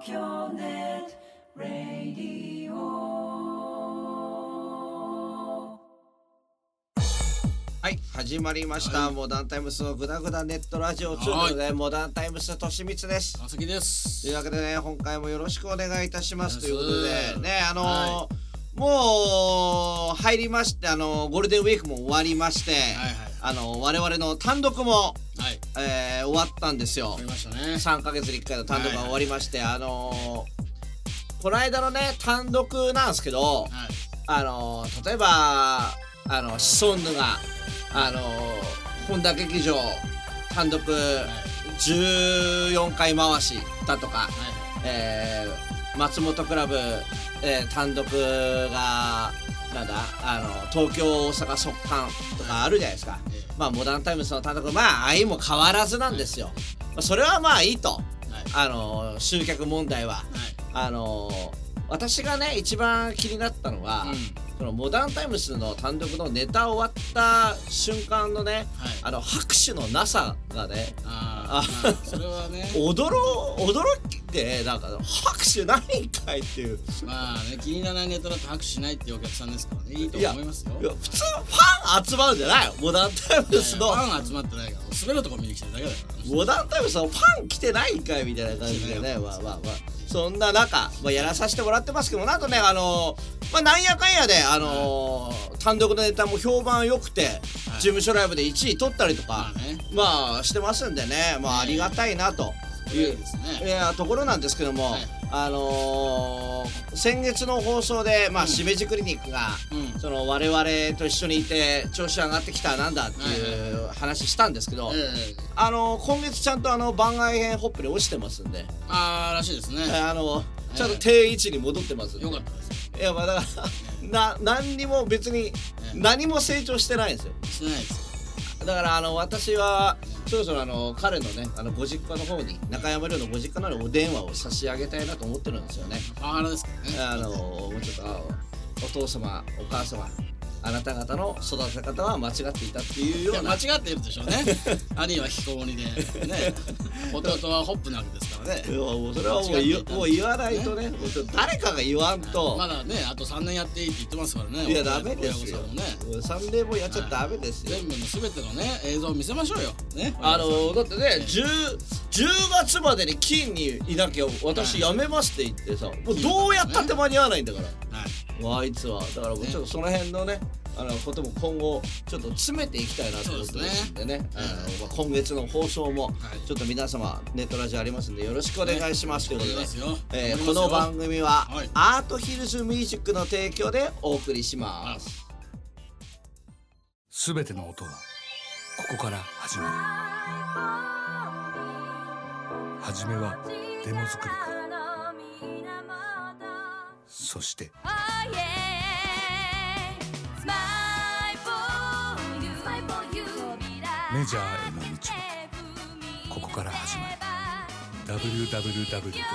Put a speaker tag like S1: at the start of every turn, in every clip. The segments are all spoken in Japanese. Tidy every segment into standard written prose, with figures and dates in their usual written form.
S1: 京ネットラディオ。
S2: はい、始まりました、モダンタイムスのグダグダネットラジオということで、モダンタイムスとしみつです。
S3: 川崎です。
S2: というわけでね、今回もよろしくお願いいたしますということでね、もう入りまして、ゴールデンウィークも終わりまして、我々の単独も、終わったんですよ。
S3: 終わりましたね。
S2: 3ヶ月に1回の単独が終わりまして、この間のね単独なんですけど、例えばシソンヌが本田劇場単独14回回しだとか、松本クラブ、単独がなんだ東京大阪速乾とかあるじゃないですか。まあモダンタイムスの単独相も変わらずなんですよ。それはまあいいと、集客問題は、私がね一番気になったのは、そのモダンタイムスの単独のネタ終わった瞬間のね、拍手のなさがね、
S3: それはね
S2: 驚きでなんか拍手ないんかいっていう。
S3: まあね、気にならないネタだと拍手しないっていうお客さんですからね、いいと思いますよ。
S2: いや普通ファン集まるんじゃないよ、モダンタイムスの。
S3: ファン集まってないから滑るとこ見に来てるだけだから。
S2: モダンタイムスのファン来てないんかいみたいな感じでね、そんな中、やらさせてもらってますけど、なんとねなんやかんやで単独のネタも評判良くて、事務所ライブで1位取ったりとかしてますんでね、ありがたいなというところなんですけども、先月の放送でしめじクリニックがその我々と一緒にいて調子上がってきたなんだっていう話したんですけど、今月ちゃんと番外編ホップに落ちてますんで、
S3: らしいですね。
S2: ちゃんと定位置に戻ってますんで。
S3: よかったです。
S2: いやだから何にも別に何も成長してないんですよ。
S3: してないですよ。
S2: だから私はそろそろ彼のねご実家の方に、中山亮のご実家の方にお電話を差し上げたいなと思ってるんですよね。
S3: パワハラですからね。
S2: もうちょっとお父様お母様、あなた方の育て方は間違っていたっていうような。
S3: 間違っているでしょうね。兄は引きこもりでね、弟はホップなわけですからね。
S2: もうそれはもう言わないとね、誰かが言わんと。
S3: まだね、あと3年やっていいって言ってますからね。
S2: いやダメですよ。3年もやっちゃダメですよ。
S3: 全部の全てのね映像を見せましょうよ。ね。
S2: だってね10月までに金にいなきゃ私辞めますって言ってさ、もうどうやったって間に合わないんだから。あいつはだからちょっとその辺のねことも今後ちょっと詰めていきたいなと思ってますんでね、今月の放送もちょっと皆様ネットラジオありますんでよろしくお願いしますということで、この番組はアートヒルズミュージックの提供でお送りします。
S4: すべての音はここから始まる。はじめはデモ作りから、そしてメジャーへの道もここから始まる。 www.arthills.net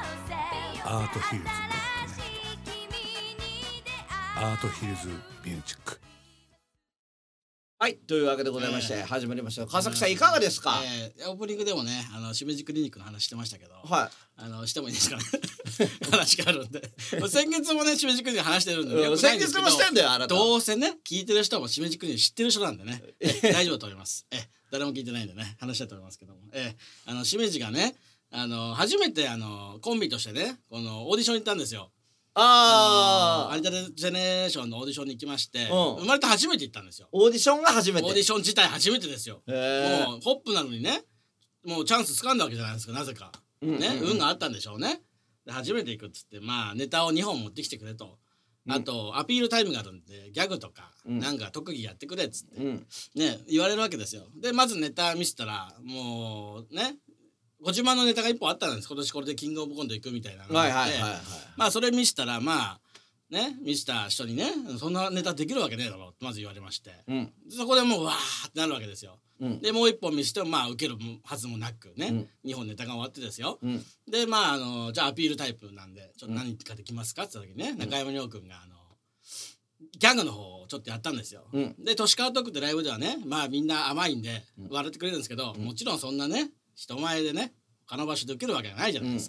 S4: アートヒルズミュージック。
S2: はい、というわけでございまして始まりました。川崎さんいかがですか？
S3: オープニングでもねしめじクリニックの話してましたけど、してもいいですかね。話があるんで先月もねしめじクリニック話してるんで、
S2: 先月もしてんだよあなた。
S3: どうせね聞いてる人もしめじクリニック知ってる人なんでね大丈夫だと思います。誰も聞いてないんでね話したいと思いますけども、しめじがね初めてコンビとしてねこのオーディション行ったんですよ。アリタルジェネレーションのオーディションに行きまして、生まれて初めて行ったんですよ。
S2: オーディションが初めて。
S3: オーディション自体初めてですよ。もうホップなのにね、もうチャンス掴んだわけじゃないですか、なぜかね、運があったんでしょうね。で初めて行くっつってネタを2本持ってきてくれと、あとアピールタイムがあるんでギャグとかなんか特技やってくれっつってね言われるわけですよ。でまずネタ見せたらもうねご自慢のネタが1本あったんです。今年これでキングオブコント行くみたいなのがあって、それ見せたら見せた人にねそんなネタできるわけねえだろってまず言われまして、そこでもうわーってなるわけですよ。でもう1本見せても受けるはずもなくね、2本ネタが終わってですよ。でじゃあアピールタイプなんでちょっと何かできますかって言った時にね、中山亮君がギャグの方をちょっとやったんですよ。で年川トークってライブではねみんな甘いんで笑ってくれるんですけど、もちろんそんなね人前でね他の場所で受けるわけがないじゃないですか。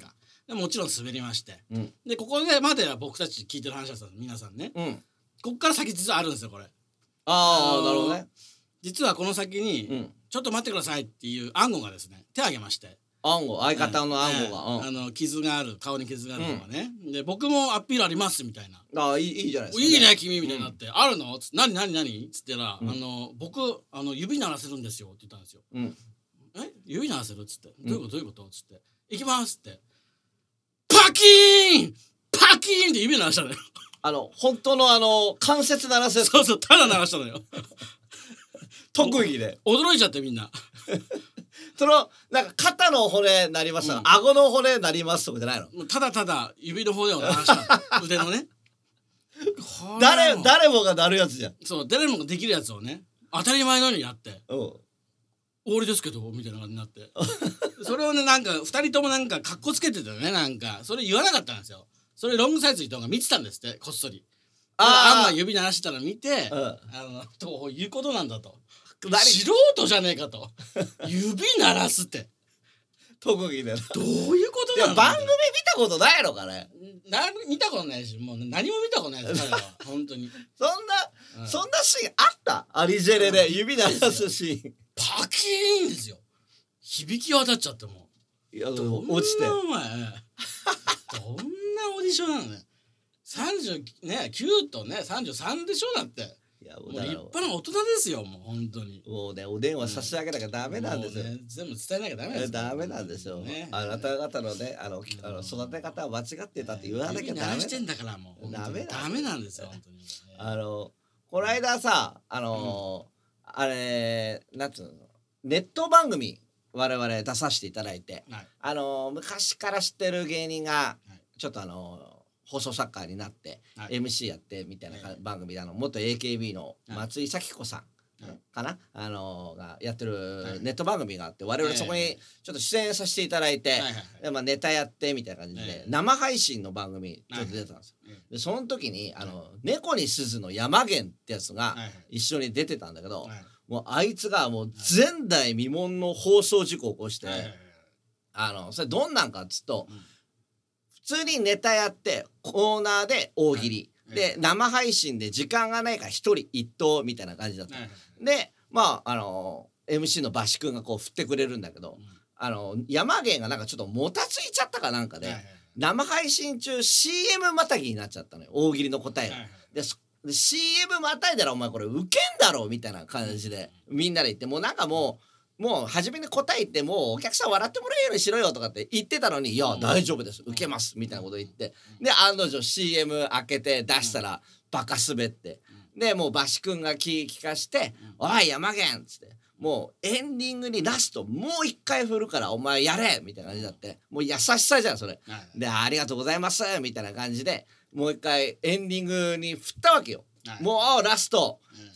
S3: でもちろん滑りまして、
S2: うん
S3: でここでまでは僕たち聞いてる話だったんです皆さんね、
S2: うん
S3: こっから先実はあるんですよこれ。
S2: ああなるほどね。
S3: 実はこの先に、
S2: うん
S3: ちょっと待ってくださいっていう暗号がですね手を挙げまして、
S2: 暗号相方の暗号が、
S3: 傷がある顔に傷があるのがね、で僕もアピールありますみたいな、
S2: ああいいじゃないですか、
S3: いいね君みたいになって、あるのつって何っつったら、僕指鳴らせるんですよって言ったんですよ。
S2: うん
S3: 指鳴らせるっつってどういうことっつって行きますってパキーンって指鳴らしたのよ。
S2: 本当の関節鳴らすやつ
S3: そうただ鳴らしたのよ。
S2: 特技で
S3: 驚いちゃってみんな。
S2: なんか肩の骨なりますとか、顎の骨なりますとかじゃないの？
S3: もうただ指の方では鳴らした腕のね。
S2: 誰もがなるやつじゃん。
S3: そう誰もができるやつをね当たり前のようにやって
S2: うん
S3: 終わりですけどみたいな感じになってそれをねなんか2人ともなんかカッコつけてたよね。なんかそれ言わなかったんですよ。それロングサイズの人が見てたんですってこっそり。あんま指鳴らしてたの見て、どういうことなんだと。素人じゃねえかと。指鳴らすって
S2: 特技で
S3: どういうことなの。
S2: 番組見たことないのかね。
S3: 見たことないしもう何も見たことないです彼らは本当に。
S2: そんなシーンあった？アリジェレで指鳴らすシーン。
S3: パキーンですよ。響き渡っちゃっても
S2: いや
S3: 落ちてお前どんなオーディションなのね。39とね33でしょだって。いやもう立派な大人ですよもう本当に。
S2: もうねお電話差し上げなきゃダメなんですよ。
S3: 全部伝えなきゃダメです。
S2: ダメなんですよ。あなた方のね育て方は間違ってたって言わなきゃダメ。
S3: してんだからもうダメなんですよ本当に。
S2: この間さあれなんつうのネット番組我々出させていただいて、昔から知ってる芸人がちょっと放送作家になって、MC やってみたいな番組で元 AKB の松井咲子さんかな、がやってるネット番組があって、我々そこにちょっと出演させていただいて、ネタやってみたいな感じで生配信の番組ちょっと出てたんですよ。でその時に猫に鈴の山源ってやつが一緒に出てたんだけど、もうあいつがもう前代未聞の放送事故を起こして、それどんなんかっつうと、普通にネタやってコーナーで大喜利、で生配信で時間がないから一人一答みたいな感じだった、でMC のバシ君がこう振ってくれるんだけど、山源がなんかちょっともたついちゃったかなんかで、生配信中 CM またぎになっちゃったのよ大喜利の答えが。でCM またいだらお前これウケんだろみたいな感じでみんなで言って、もうなんかもう初めに答えてもうお客さん笑ってもらえるようにしろよとかって言ってたのに、いや大丈夫です受けますみたいなこと言って、で案の定 CM 開けて出したらバカ滑って、でもうバシ君が聞かして「おい山源」っつって、もうエンディングにラストもう一回振るからお前やれみたいな感じだって、もう優しさじゃんそれ、でありがとうございますみたいな感じでもう一回エンディングに振ったわけよ、もうラスト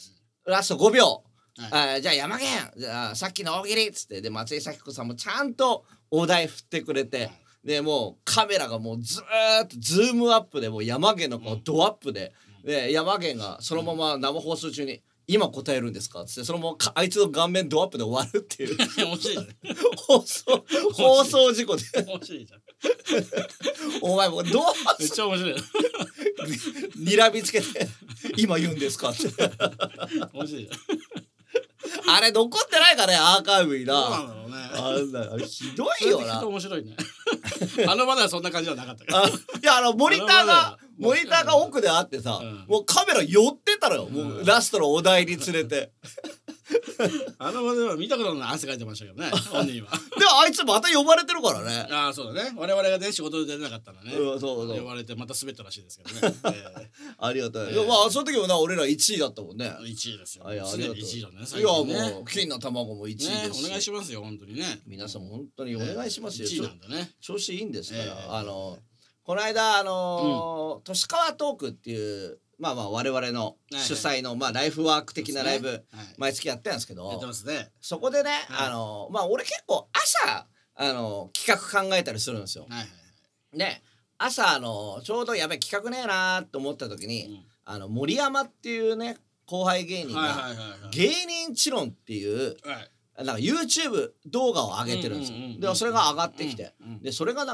S2: 5秒、じゃあ山源じゃあさっきの大喜利っつって、で松井咲子さんもちゃんとお題振ってくれて、でもうカメラがもうずーっとズームアップでもう山源のこうドアップで、で山源がそのまま生放送中に「今答えるんですか?」っつってそのままあいつの顔面ドアップで終わるっていう
S3: 面白いね
S2: 放送事故で
S3: 面白いじゃん
S2: お前もうどう
S3: めっちゃ面白い
S2: 睨みつけて「今言うんですか?」って
S3: 面白いじゃん
S2: あれ残ってないかねアーカイブにな。
S3: そうなんだろうね。
S2: あれひどいよな。
S3: 面白いね。あの場ではそんな感じはなかったから。
S2: いやモニターが奥であってさ、もうカメラ寄ってたのよ。もうラストのお題に連れて。
S3: あの場では見たことのない汗かいてましたけどね。本人は。
S2: でもあいつまた呼ばれてるからね。
S3: ああそうだね。我々がね仕事で出れなかったらね。
S2: そう
S3: 呼ばれてまた滑ったらしいですけどね。
S2: ありがたい。まあその時もな俺ら1位だったもんね。
S3: 1位ですよ。
S2: ありがとう。
S3: 1位だね。
S2: いやもう金の卵も1位ですし。
S3: お願いしますよ本当にね。
S2: 皆さんも本当にお願いしますよ。
S3: 1位なんだね。
S2: 調子いいんですからこの間都市川トークっていうまあ我々の主催のライフワーク的なライブ毎月やってるんですけど、そこでね俺結構朝企画考えたりするんですよ。で朝ちょうどやべえ企画ねえなと思った時に森山っていうね後輩芸人が芸人知論っていうなんか YouTube 動画を上げてるんですよ。でそれが上がってきて、でそれがなんか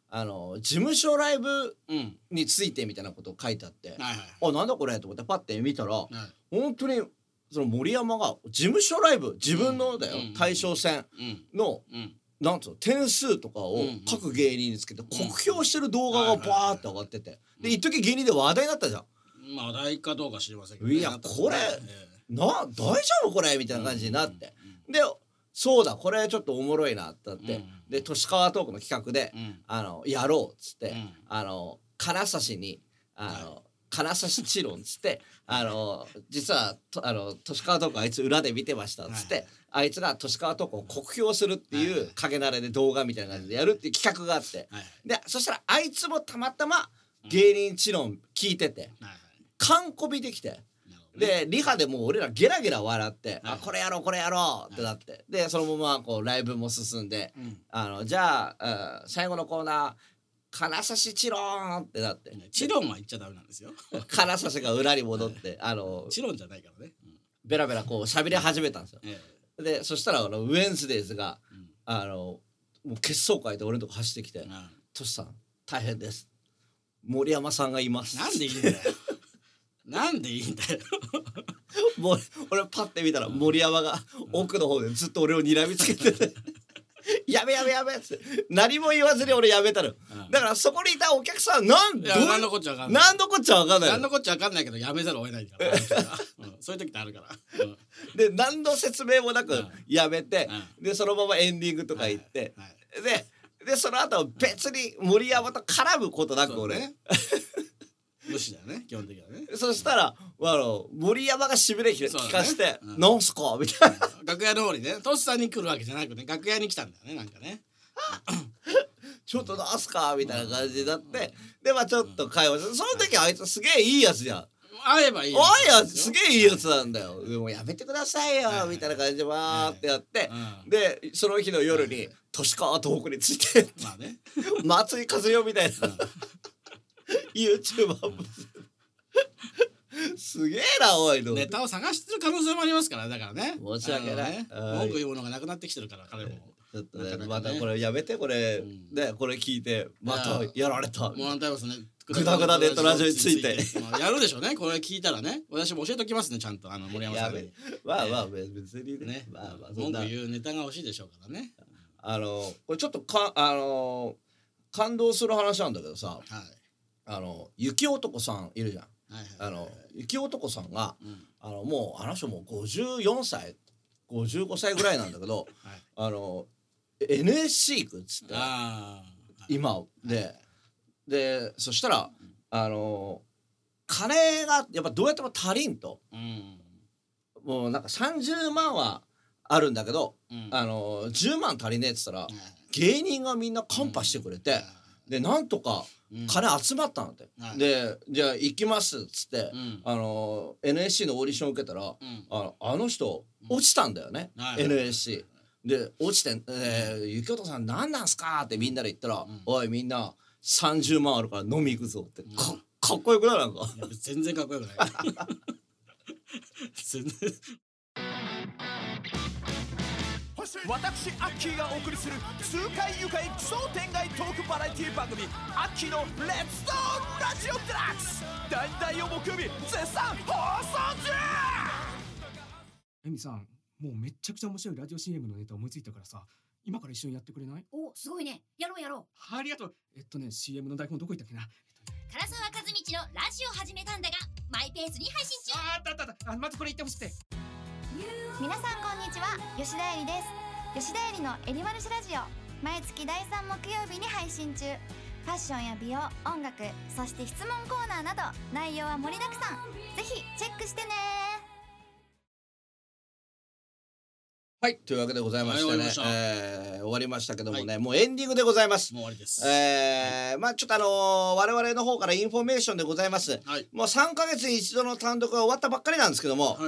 S2: 事務所ライブ
S3: うん
S2: についてみたいなことを書いてあって、
S3: はいはい
S2: あなんだこれと思ってパッて見たら、
S3: はい
S2: 本当にその森山が事務所ライブ自分のだよ、大将戦
S3: うん
S2: の
S3: うん
S2: なんつうの点数とかを各芸人につけて酷評してる動画がバーって上がってて、で一時芸人で話題になったじゃん。
S3: まあ話題かどうか知りませんけど、
S2: いやこれ大丈夫これみたいな感じになって、でそうだこれちょっとおもろいなってなって、で都市川トークの企画で、やろうっつって、金指に金指チロンっつって実は都市川トークあいつ裏で見てましたっつって、あいつが都市川トークを酷評するっていう影慣れで動画みたいな感じでやるっていう企画があって、でそしたらあいつもたまたま芸人チロン聞いてて完コピできて。でリハでもう俺らゲラゲラ笑って、あこれやろうこれやろうってなって、でそのままこうライブも進んで、じゃあ最後のコーナー金指チローンってなって、
S3: チロンは言っちゃダメなんですよ。
S2: 金指が裏に戻って
S3: チロンじゃないからね。
S2: ベラベラこう喋り始めたんですよ。でそしたらウェンズデイズがもう結束会で俺のとこ走ってきて「トシさん大変です森山さんがいます」
S3: なんでいいんだよ。なんでいいんだよ。
S2: もう俺パッて見たら森山が奥の方でずっと俺を睨みつけててやべやべやべって何も言わずに俺やめたの、だからそこにいたお客さん何
S3: のこっちゃ分かんない。
S2: 何のこっちゃ分かんない。
S3: 何のこっちゃ分かんないけどやめざるを得ないからそういう時ってあるから、
S2: で何の説明もなくやめて、でそのままエンディングとか行って、でその後別に森山と絡むことなく俺
S3: 無視だよね基本的にはね。
S2: そしたら森山がしびれ聞かして「なんすか?」みたいな
S3: 楽屋通りねトシさんに来るわけじゃなくね楽屋に来たんだよねなんかね
S2: ちょっとなんすかみたいな感じになって、でちょっと会話して、その時あいつすげえいいやつじゃん。
S3: 会えばいい
S2: やつすげえいいやつなんだよ。でもやめてくださいよみたいな感じでわーってやって、でその日の夜に都市川トークについて松井和代みたいなYouTuber もすげえなおいの
S3: ネタを探してる可能性もありますからだからね。
S2: 申し訳ない。
S3: 文句言うものがなくなってきてるから彼も。
S2: ちょっとねまたこれやめてこれでこれ聞いてまたやられた。
S3: モアンタイムスね。
S2: グダグダネットラジオについて
S3: やるでしょうねこれ聞いたらね。私も教えときますねちゃんと森山さんに。
S2: 別にね。
S3: 文句言うネタが欲しいでしょうからね。
S2: これちょっと感動する話なんだけどさ。雪男さんいるじゃん。雪男さんがもうあの人もう54歳55歳ぐらいなんだけどNSC 行くっつって今でそしたら金がやっぱどうやっても足りんと、もうなんか30万はあるんだけど10万足りねえっつったら芸人がみんなカンパしてくれて、でなんとか金集まったんだって、でじゃあ行きますっつって、NSC のオーディション受けたら、あの人落ちたんだよね、NSC で落ちて「雪男さん何なんすか?」ってみんなで言ったら「おいみんな30万あるから飲み行くぞ」ってかっこよくないなんか
S3: 全然かっこよくない全然
S5: 私アッキーがお送りする痛快愉快奇想天外トークバラエティ番組アッキーのレッツトーンラジオデラックス第2曜木曜日絶賛放送中。
S6: エミさんもうめっちゃくちゃ面白いラジオ CM のネタ思いついたからさ今から一緒にやってくれない？
S7: おすごいねやろう
S6: ありがとう。CM の台本どこ行ったっけな。
S7: 唐沢和道のラジオ始めたんだがマイペースに配信中。
S6: あったまずこれ言ってほしくて。
S8: 皆さんこんにちは吉田絵里です。吉田絵里のエリマルシラジオ毎月第3木曜日に配信中。ファッションや美容音楽そして質問コーナーなど内容は盛りだくさん。ぜひチェックしてね。
S2: はいというわけでございましてね、終わりましたけどもね、もうエンディングでございます。
S3: もう終わりです。
S2: ちょっと我々の方からインフォメーションでございます、もう3ヶ月に一度の単独が終わったばっかりなんですけども、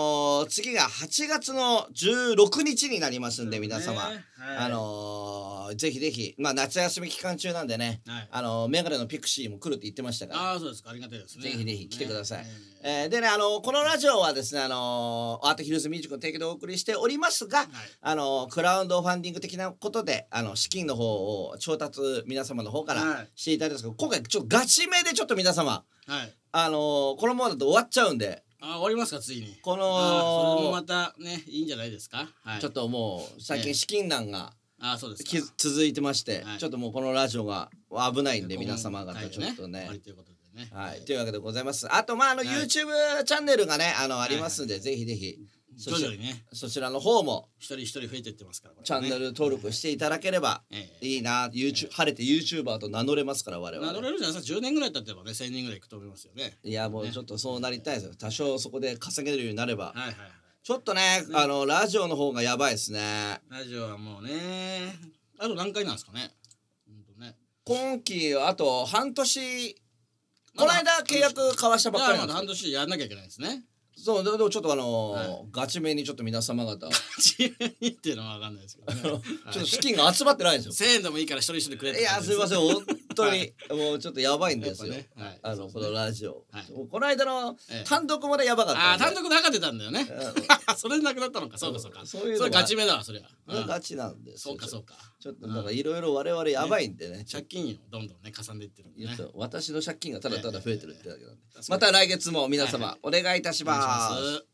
S2: 次が8月の16日になりますんで皆様、 ぜひぜひ、まあ夏休み期間中なんでね、
S3: はい
S2: メガネのピクシーも来るって言ってましたから、
S3: ああそうですか、ありがたいですね。
S2: ぜひぜひ来てください。
S3: ね
S2: でね、このラジオはですね、アートヒルズミュージックの提供でお送りしておりますが、クラウドファンディング的なことで、資金の方を調達皆様の方か
S3: は
S2: ら
S3: い
S2: していただいたんですけど、今回ちょっとガチめでちょっと皆様、
S3: はい。
S2: このままだと終わっちゃうんで、
S3: あ、終わりますか、ついに。
S2: こ
S3: それも
S2: の
S3: またね、いいんじゃないですか。はい。
S2: ちょっともう最近資金難が
S3: あ、そうですか。
S2: 続いてまして、
S3: はい
S2: ちょっともうこのラジオが危ないんで、皆様方
S3: はい
S2: ちょっとね
S3: 終わりということでね。
S2: はい、というわけでございます。あと
S3: い
S2: YouTube チャンネルがねありますんで、ぜひぜひ
S3: 徐々にね、
S2: そちらの方も
S3: 一人一人増えていってますから、これね
S2: チャンネル登録していただければいいな、晴れて YouTuber と名乗れますから我々。
S3: 名乗れるじゃないですか。10年ぐらい経ってばね、1000人ぐらいいくと思いますよね。
S2: いやもうちょっとそうなりたいですよ。多少そこで稼げるようになれば、
S3: はいはいはい。
S2: ちょっとねラジオの方がやばいですね。
S3: ラジオはもうね、あと何回なんですかね。ほんとね。
S2: 今期あと半年、この間契約交わしたばっかりなんです
S3: 半年やんなきゃいけないですね。
S2: そうでもちょっとガチめにちょっと皆様方
S3: 自由にっていうのは分かんないですけどね。
S2: ちょっと資金が集まってないんですよ。
S3: 1000円でもいいから一人一人くれって
S2: いやすいません本当に、
S3: はい
S2: もうちょっとやばいんですよ、
S3: やっぱねはい
S2: このラジオ、
S3: はい
S2: この間の
S3: ええ
S2: 単独までやばかった
S3: ああ、
S2: んで、
S3: 単独で測ってたんだよね。それでなくなったのか。そうかそうか。
S2: そういうのが
S3: それガチめだわ、そりゃ。うん
S2: ガチなんですよ。
S3: そうかそうか。
S2: ちょっとだからいろいろ我々やばいんでね、
S3: 借金よ、どんどんね、かさんでいってるんでね。
S2: 私の借金がただただ増えてるってだけなんで、
S3: ええ
S2: また来月も皆様
S3: はい
S2: お願いいたし
S3: お願いし
S2: ま。
S3: ますす。